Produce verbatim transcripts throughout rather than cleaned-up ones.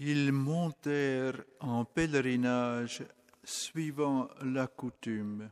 Ils montèrent en pèlerinage suivant la coutume.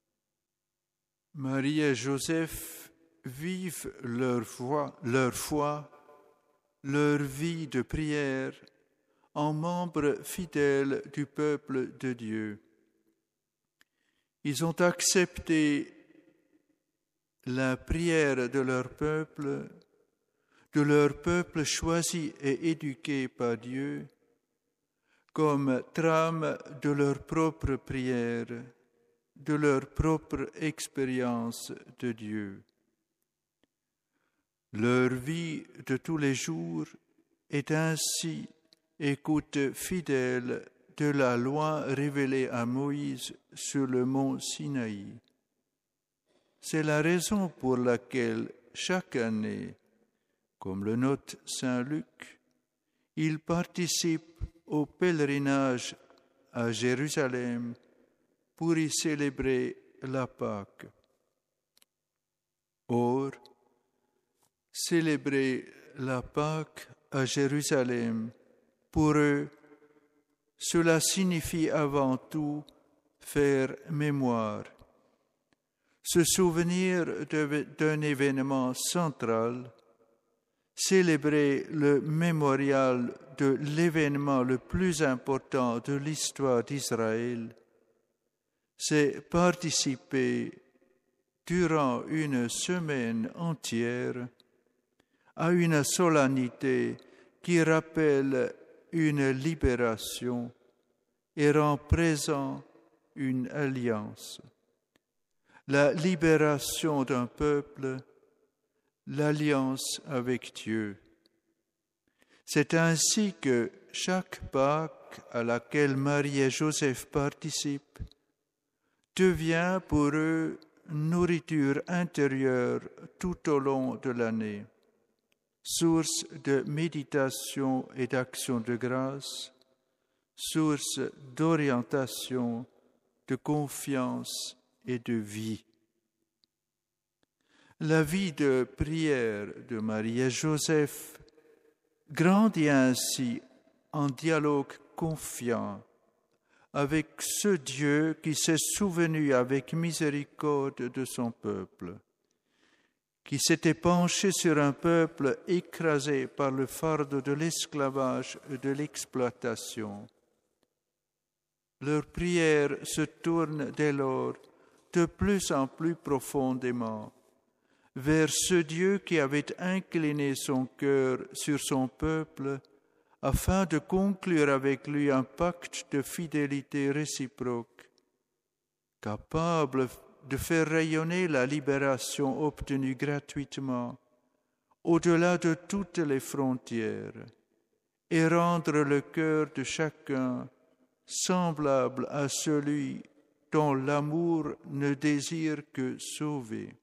Marie et Joseph vivent leur foi, leur foi, leur vie de prière en membres fidèles du peuple de Dieu. Ils ont accepté la prière de leur peuple, de leur peuple choisi et éduqué par Dieu, comme trame de leur propre prière, de leur propre expérience de Dieu. Leur vie de tous les jours est ainsi écoute fidèle de la loi révélée à Moïse sur le mont Sinaï. C'est la raison pour laquelle chaque année, comme le note saint Luc, ils participent au pèlerinage à Jérusalem pour y célébrer la Pâque. Or, célébrer la Pâque à Jérusalem, pour eux, cela signifie avant tout faire mémoire, se souvenir d'un événement central, célébrer le mémorial de l'événement le plus important de l'histoire d'Israël, c'est participer durant une semaine entière à une solennité qui rappelle une libération et rend présent une alliance. La libération d'un peuple, l'alliance avec Dieu. C'est ainsi que chaque Pâque à laquelle Marie et Joseph participent devient pour eux nourriture intérieure tout au long de l'année, source de méditation et d'action de grâce, source d'orientation, de confiance et de vie. La vie de prière de Marie et Joseph grandit ainsi en dialogue confiant avec ce Dieu qui s'est souvenu avec miséricorde de son peuple, qui s'était penché sur un peuple écrasé par le fardeau de l'esclavage et de l'exploitation. Leur prière se tourne dès lors de plus en plus profondément vers ce Dieu qui avait incliné son cœur sur son peuple afin de conclure avec lui un pacte de fidélité réciproque, capable de faire rayonner la libération obtenue gratuitement au-delà de toutes les frontières et rendre le cœur de chacun semblable à celui dont l'amour ne désire que sauver.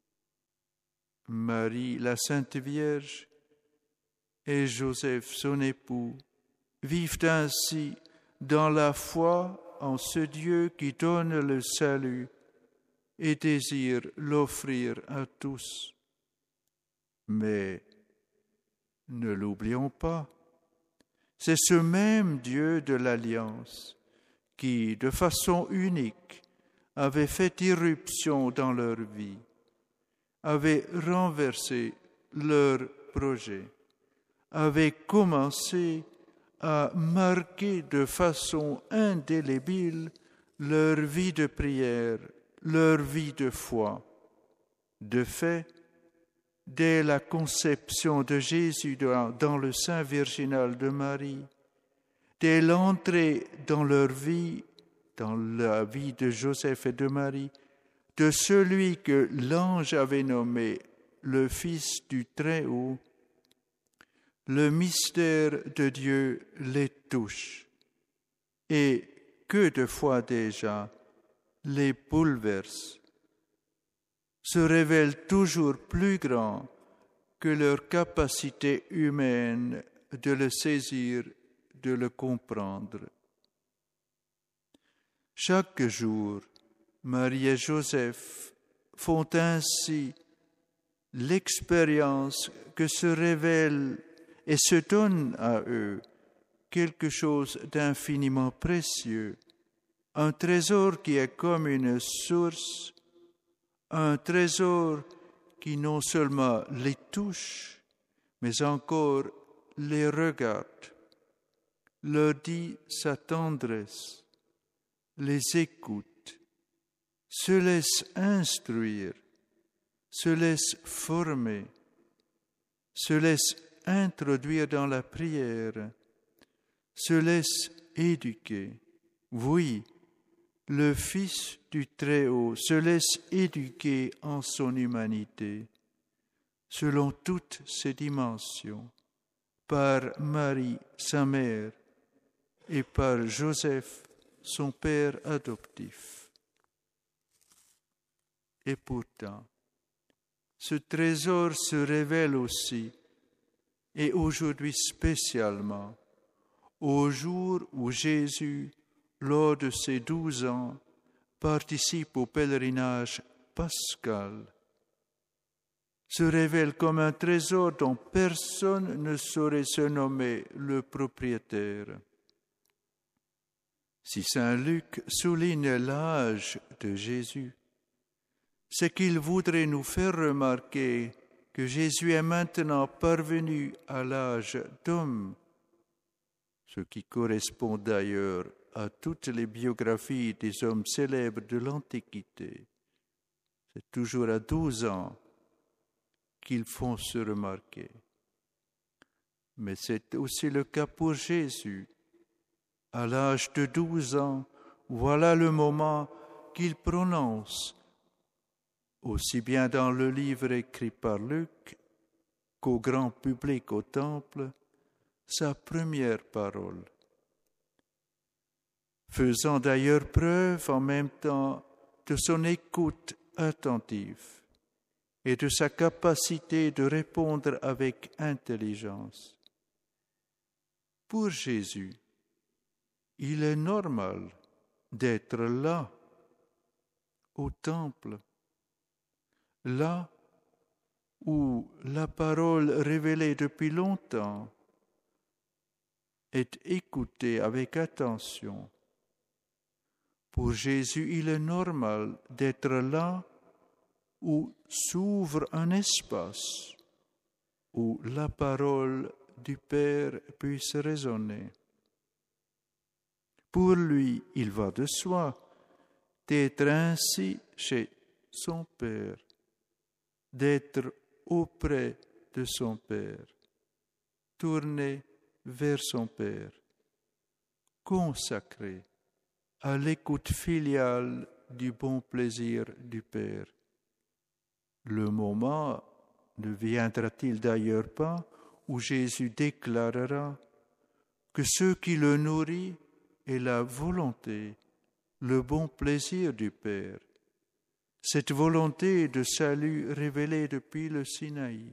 Marie, la Sainte Vierge, et Joseph, son époux, vivent ainsi dans la foi en ce Dieu qui donne le salut et désire l'offrir à tous. Mais ne l'oublions pas, c'est ce même Dieu de l'Alliance qui, de façon unique, avait fait irruption dans leur vie, avait renversé leur projet, avait commencé à marquer de façon indélébile leur vie de prière, leur vie de foi. De fait, dès la conception de Jésus dans le sein virginal de Marie, dès l'entrée dans leur vie, dans la vie de Joseph et de Marie, de celui que l'ange avait nommé le Fils du Très-Haut, le mystère de Dieu les touche et que de fois déjà les bouleverse, se révèlent toujours plus grands que leur capacité humaine de le saisir, de le comprendre. Chaque jour, Marie et Joseph font ainsi l'expérience que se révèle et se donne à eux quelque chose d'infiniment précieux, un trésor qui est comme une source, un trésor qui non seulement les touche, mais encore les regarde, leur dit sa tendresse, les écoute, se laisse instruire, se laisse former, se laisse introduire dans la prière, se laisse éduquer. Oui, le Fils du Très-Haut se laisse éduquer en son humanité, selon toutes ses dimensions, par Marie, sa mère, et par Joseph, son père adoptif. Et pourtant, ce trésor se révèle aussi, et aujourd'hui spécialement, au jour où Jésus, lors de ses douze ans, participe au pèlerinage pascal, se révèle comme un trésor dont personne ne saurait se nommer le propriétaire. Si saint Luc souligne l'âge de Jésus, c'est qu'il voudrait nous faire remarquer que Jésus est maintenant parvenu à l'âge d'homme, ce qui correspond d'ailleurs à toutes les biographies des hommes célèbres de l'Antiquité. C'est toujours à douze ans qu'ils font se remarquer. Mais c'est aussi le cas pour Jésus. À l'âge de douze ans, voilà le moment qu'il prononce, aussi bien dans le livre écrit par Luc qu'au grand public au temple, sa première parole. Faisant d'ailleurs preuve en même temps de son écoute attentive et de sa capacité de répondre avec intelligence. Pour Jésus, il est normal d'être là, au temple, là où la parole révélée depuis longtemps est écoutée avec attention. Pour Jésus, il est normal d'être là où s'ouvre un espace, où la parole du Père puisse résonner. Pour lui, il va de soi d'être ainsi chez son Père, d'être auprès de son Père, tourné vers son Père, consacré à l'écoute filiale du bon plaisir du Père. Le moment ne viendra-t-il d'ailleurs pas où Jésus déclarera que ce qui le nourrit est la volonté, le bon plaisir du Père, cette volonté de salut révélée depuis le Sinaï.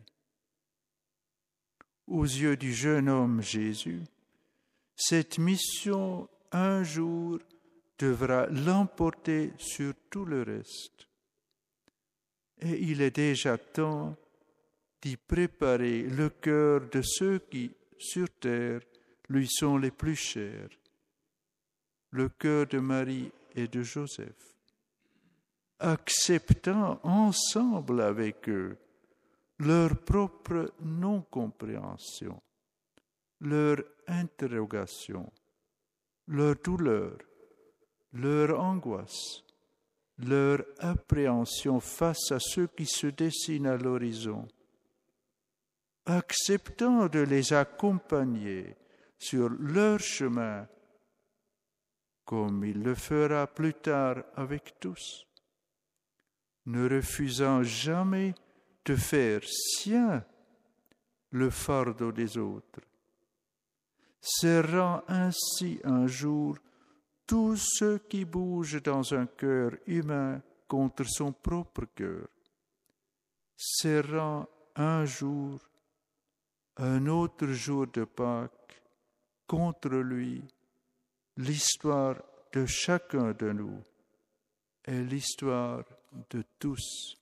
Aux yeux du jeune homme Jésus, cette mission un jour devra l'emporter sur tout le reste. Et il est déjà temps d'y préparer le cœur de ceux qui, sur terre, lui sont les plus chers, le cœur de Marie et de Joseph, acceptant ensemble avec eux leur propre non-compréhension, leur interrogation, leur douleur, leur angoisse, leur appréhension face à ceux qui se dessinent à l'horizon, acceptant de les accompagner sur leur chemin, comme il le fera plus tard avec tous, ne refusant jamais de faire sien le fardeau des autres, serrant ainsi un jour tous ceux qui bougent dans un cœur humain contre son propre cœur, serrant un jour, un autre jour de Pâques, contre lui, l'histoire de chacun de nous est l'histoire de tous.